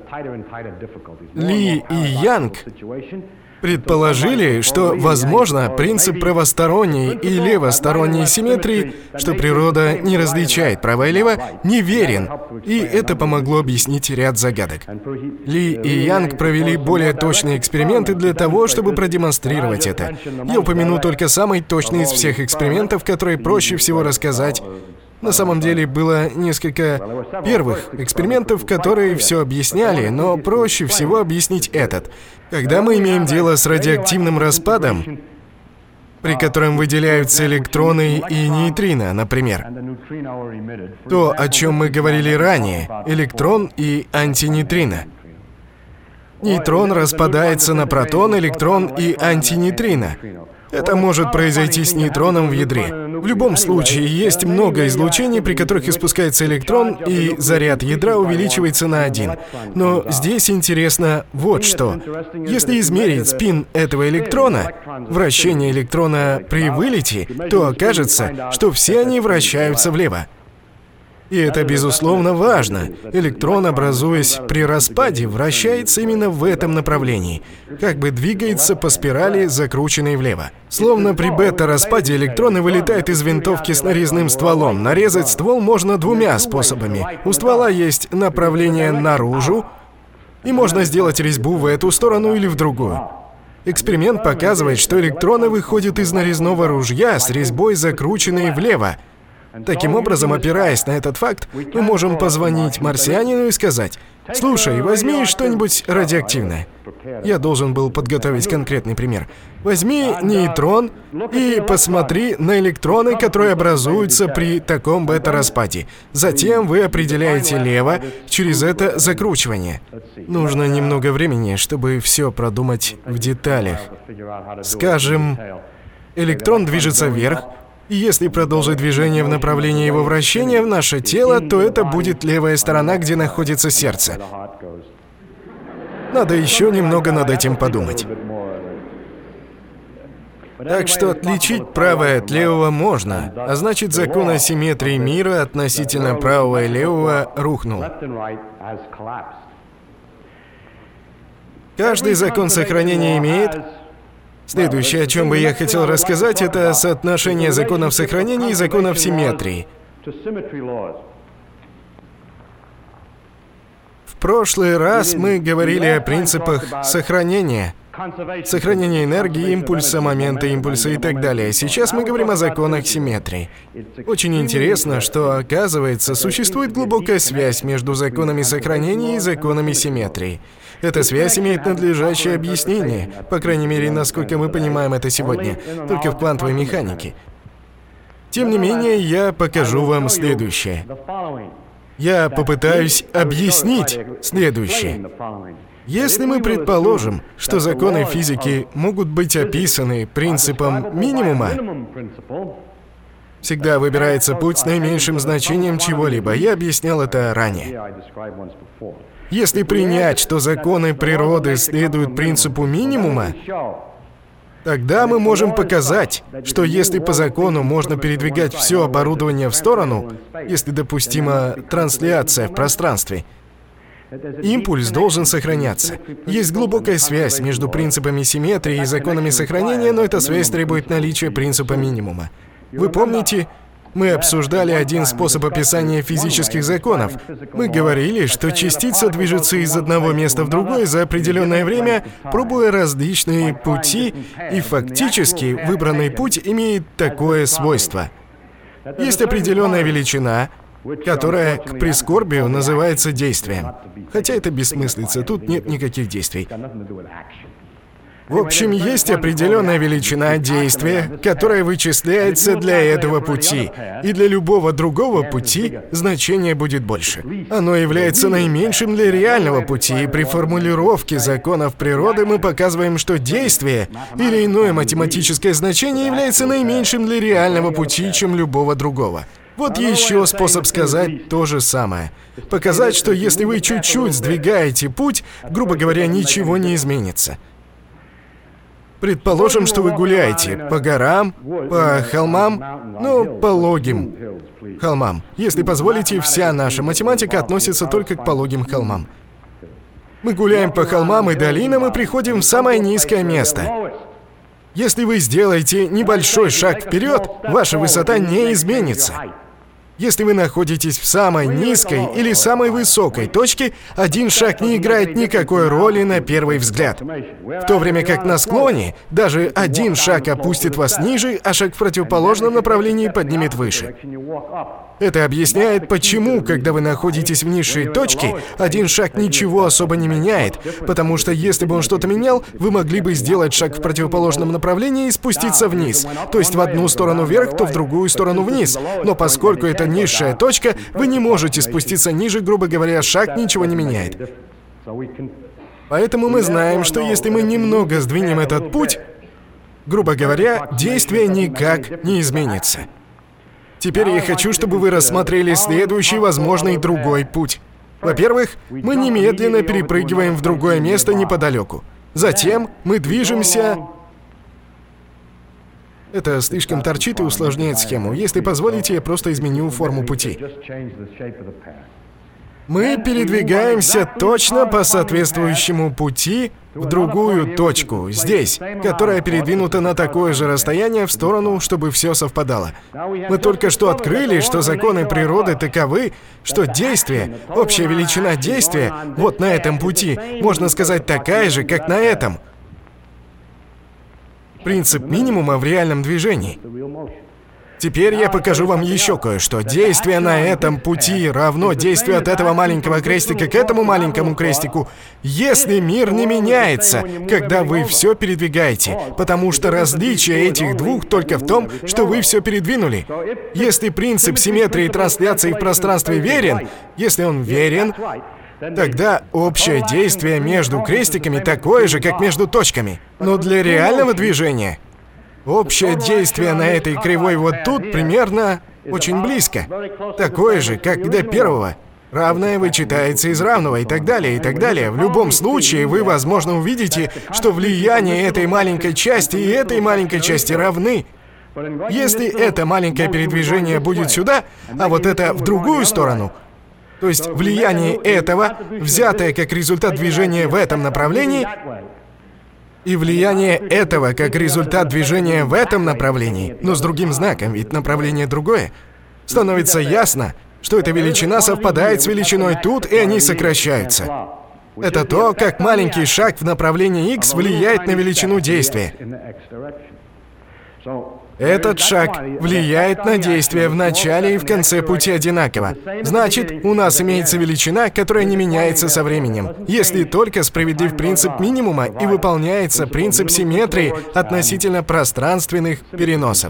Ли и Янг предположили, что, возможно, принцип правосторонней и левосторонней симметрии, что природа не различает право и лево, неверен, и это помогло объяснить ряд загадок. Ли и Янг провели более точные эксперименты для того, чтобы продемонстрировать это. Я упомяну только самый точный из всех экспериментов, который проще всего рассказать. На самом деле было несколько первых экспериментов, которые все объясняли, но проще всего объяснить этот. Когда мы имеем дело с радиоактивным распадом, при котором выделяются электроны и нейтрино, например, то, о чем мы говорили ранее, электрон и антинейтрино. Нейтрон распадается на протон, электрон и антинейтрино. Это может произойти с нейтроном в ядре. В любом случае, есть много излучений, при которых испускается электрон, и заряд ядра увеличивается на один. Но здесь интересно вот что. Если измерить спин этого электрона, вращение электрона при вылете, то окажется, что все они вращаются влево. И это, безусловно, важно. Электрон, образуясь при распаде, вращается именно в этом направлении, как бы двигается по спирали, закрученной влево. Словно при бета-распаде электроны вылетают из винтовки с нарезным стволом. Нарезать ствол можно двумя способами. У ствола есть направление наружу, и можно сделать резьбу в эту сторону или в другую. Эксперимент показывает, что электроны выходят из нарезного ружья с резьбой, закрученной влево. Таким образом, опираясь на этот факт, мы можем позвонить марсианину и сказать: «Слушай, возьми что-нибудь радиоактивное». Я должен был подготовить конкретный пример. Возьми нейтрон и посмотри на электроны, которые образуются при таком бета-распаде. Затем вы определяете лево через это закручивание. Нужно немного времени, чтобы все продумать в деталях. Скажем, электрон движется вверх, и если продолжить движение в направлении его вращения в наше тело, то это будет левая сторона, где находится сердце. Надо еще немного над этим подумать. Так что отличить правое от левого можно, а значит, закон асимметрии мира относительно правого и левого рухнул. Каждый закон сохранения имеет... Следующее, о чем бы я хотел рассказать, это соотношение законов сохранения и законов симметрии. В прошлый раз мы говорили о принципах сохранения. Сохранение энергии, импульса, момента импульса и так далее. Сейчас мы говорим о законах симметрии. Очень интересно, что, оказывается, существует глубокая связь между законами сохранения и законами симметрии. Эта связь имеет надлежащее объяснение, по крайней мере, насколько мы понимаем это сегодня, только в квантовой механике. Тем не менее, я покажу вам следующее. Я попытаюсь объяснить следующее. Если мы предположим, что законы физики могут быть описаны принципом минимума, всегда выбирается путь с наименьшим значением чего-либо. Я объяснял это ранее. Если принять, что законы природы следуют принципу минимума, тогда мы можем показать, что если по закону можно передвигать все оборудование в сторону, если допустима трансляция в пространстве, импульс должен сохраняться. Есть глубокая связь между принципами симметрии и законами сохранения, но эта связь требует наличия принципа минимума. Вы помните, мы обсуждали один способ описания физических законов. Мы говорили, что частица движется из одного места в другое за определенное время, пробуя различные пути, и фактически выбранный путь имеет такое свойство. Есть определенная величина, которая к прискорбию называется действием. Хотя это бессмыслица, тут нет никаких действий. В общем, есть определенная величина действия, которая вычисляется для этого пути, и для любого другого пути значение будет больше. Оно является наименьшим для реального пути, и при формулировке законов природы мы показываем, что действие или иное математическое значение является наименьшим для реального пути, чем любого другого. Вот еще способ сказать то же самое. Показать, что если вы чуть-чуть сдвигаете путь, грубо говоря, ничего не изменится. Предположим, что вы гуляете по горам, по холмам, ну, пологим холмам. Если позволите, вся наша математика относится только к пологим холмам. Мы гуляем по холмам и долинам и приходим в самое низкое место. Если вы сделаете небольшой шаг вперед, ваша высота не изменится. Если вы находитесь в самой низкой или самой высокой точке, один шаг не играет никакой роли на первый взгляд. В то время как на склоне даже один шаг опустит вас ниже, а шаг в противоположном направлении поднимет выше. Это объясняет, почему, когда вы находитесь в низшей точке, один шаг ничего особо не меняет, потому что если бы он что-то менял, вы могли бы сделать шаг в противоположном направлении и спуститься вниз. То есть в одну сторону вверх, то в другую сторону вниз. Но поскольку это низшая точка, вы не можете спуститься ниже, грубо говоря, шаг ничего не меняет. Поэтому мы знаем, что если мы немного сдвинем этот путь, грубо говоря, действие никак не изменится. Теперь я хочу, чтобы вы рассмотрели следующий возможный другой путь. Во-первых, мы немедленно перепрыгиваем в другое место неподалеку. Затем мы движемся... Это слишком торчит и усложняет схему. Если позволите, я просто изменю форму пути. Мы передвигаемся точно по соответствующему пути в другую точку, здесь, которая передвинута на такое же расстояние в сторону, чтобы все совпадало. Мы только что открыли, что законы природы таковы, что действие, общая величина действия, вот на этом пути, можно сказать, такая же, как на этом. Принцип минимума в реальном движении. Теперь я покажу вам еще кое-что. Действие на этом пути равно действию от этого маленького крестика к этому маленькому крестику, если мир не меняется, когда вы все передвигаете, потому что различие этих двух только в том, что вы все передвинули. Если принцип симметрии трансляции в пространстве верен, если он верен, тогда общее действие между крестиками такое же, как между точками. Но для реального движения общее действие на этой кривой вот тут примерно очень близко. Такое же, как для первого. Равное вычитается из равного и так далее, и так далее. В любом случае, вы, возможно, увидите, что влияние этой маленькой части и этой маленькой части равны. Если это маленькое передвижение будет сюда, а вот это в другую сторону, то есть влияние этого, взятое как результат движения в этом направлении, и влияние этого как результат движения в этом направлении, но с другим знаком, ведь направление другое, становится ясно, что эта величина совпадает с величиной тут, и они сокращаются. Это то, как маленький шаг в направлении x влияет на величину действия. Этот шаг влияет на действие в начале и в конце пути одинаково. Значит, у нас имеется величина, которая не меняется со временем, если только справедлив принцип минимума и выполняется принцип симметрии относительно пространственных переносов.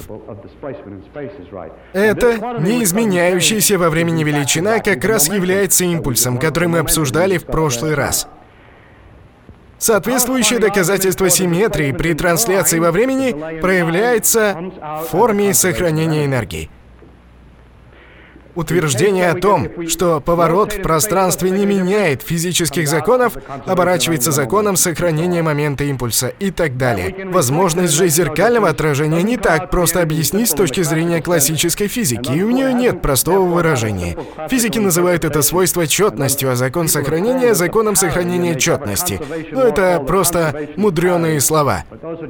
Это неизменяющаяся во времени величина как раз является импульсом, который мы обсуждали в прошлый раз. Соответствующее доказательство симметрии при трансляции во времени проявляется в форме сохранения энергии. Утверждение о том, что поворот в пространстве не меняет физических законов, оборачивается законом сохранения момента импульса и так далее. Возможность же зеркального отражения не так просто объяснить с точки зрения классической физики, и у нее нет простого выражения. Физики называют это свойство четностью, а закон сохранения — законом сохранения четности. Но это просто мудреные слова.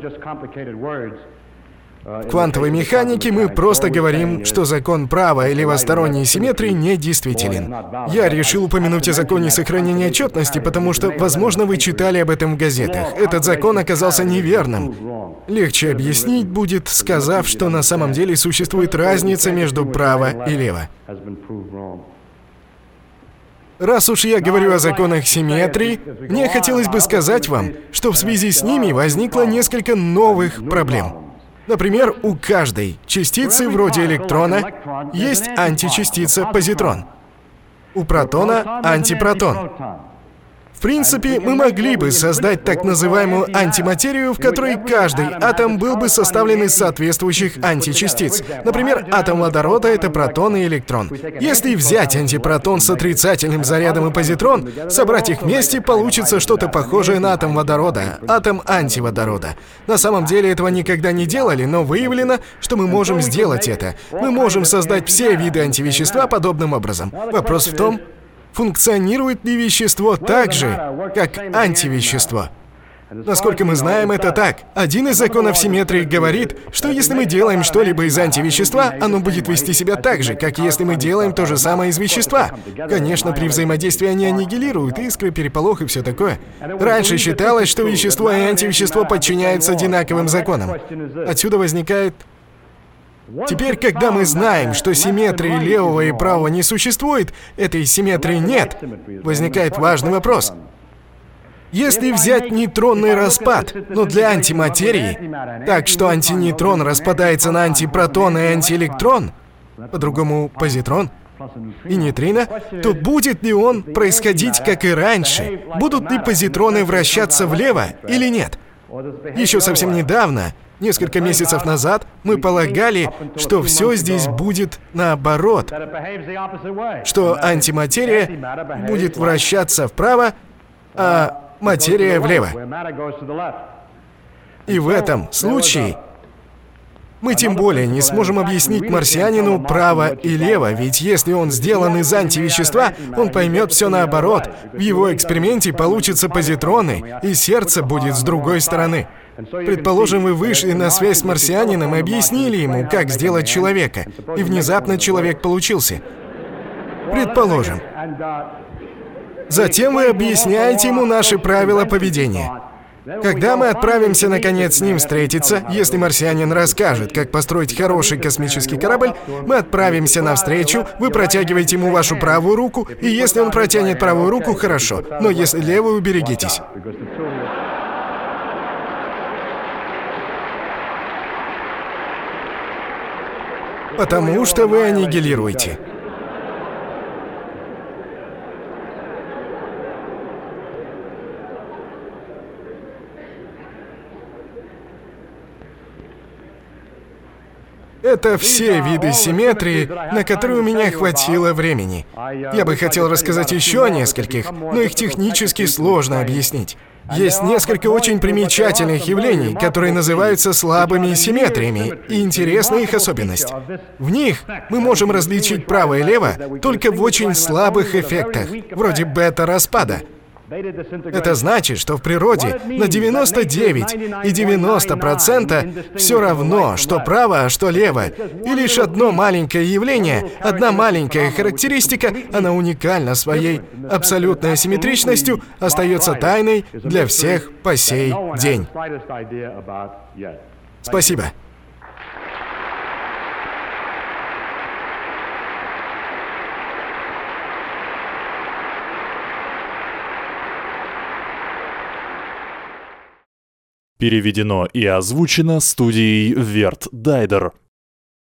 В квантовой механике мы просто говорим, что закон права- или левосторонней симметрии недействителен. Я решил упомянуть о законе сохранения четности, потому что, возможно, вы читали об этом в газетах. Этот закон оказался неверным. Легче объяснить будет, сказав, что на самом деле существует разница между право и лево. Раз уж я говорю о законах симметрии, мне хотелось бы сказать вам, что в связи с ними возникло несколько новых проблем. Например, у каждой частицы вроде электрона есть античастица позитрон. У протона — антипротон. В принципе, мы могли бы создать так называемую антиматерию, в которой каждый атом был бы составлен из соответствующих античастиц. Например, атом водорода — это протон и электрон. Если взять антипротон с отрицательным зарядом и позитрон, собрать их вместе, получится что-то похожее на атом водорода, атом антиводорода. На самом деле этого никогда не делали, но выявлено, что мы можем сделать это. Мы можем создать все виды антивещества подобным образом. Вопрос в том, функционирует ли вещество так же, как антивещество? Насколько мы знаем, это так. Один из законов симметрии говорит, что если мы делаем что-либо из антивещества, оно будет вести себя так же, как если мы делаем то же самое из вещества. Конечно, при взаимодействии они аннигилируют искры, переполох и все такое. Раньше считалось, что вещество и антивещество подчиняются одинаковым законам. Отсюда возникает... Теперь, когда мы знаем, что симметрии левого и правого не существует, этой симметрии нет, возникает важный вопрос. Если взять нейтронный распад, но для антиматерии, так что антинейтрон распадается на антипротон и антиэлектрон, по-другому позитрон, и нейтрино, то будет ли он происходить, как и раньше? Будут ли позитроны вращаться влево или нет? Еще совсем недавно, несколько месяцев назад, мы полагали, что все здесь будет наоборот, что антиматерия будет вращаться вправо, а материя влево. И в этом случае мы тем более не сможем объяснить марсианину право и лево, ведь если он сделан из антивещества, он поймет все наоборот. В его эксперименте получатся позитроны, и сердце будет с другой стороны. Предположим, вы вышли на связь с марсианином и объяснили ему, как сделать человека, и внезапно человек получился. Предположим. Затем вы объясняете ему наши правила поведения. Когда мы отправимся наконец с ним встретиться, если марсианин расскажет, как построить хороший космический корабль, мы отправимся навстречу, вы протягиваете ему вашу правую руку, и если он протянет правую руку, хорошо, но если левую, берегитесь. Потому что вы аннигилируете. Это все виды симметрии, на которые у меня хватило времени. Я бы хотел рассказать еще о нескольких, но их технически сложно объяснить. Есть несколько очень примечательных явлений, которые называются слабыми симметриями, и интересна их особенность. В них мы можем различить право и лево только в очень слабых эффектах, вроде бета-распада. Это значит, что в природе на девяносто девять и девяносто процентов все равно, что право, а что лево. И лишь одно маленькое явление, одна маленькая характеристика, она уникальна своей абсолютной асимметричностью, остается тайной для всех по сей день. Спасибо. Переведено и озвучено студией Верт Дайдер.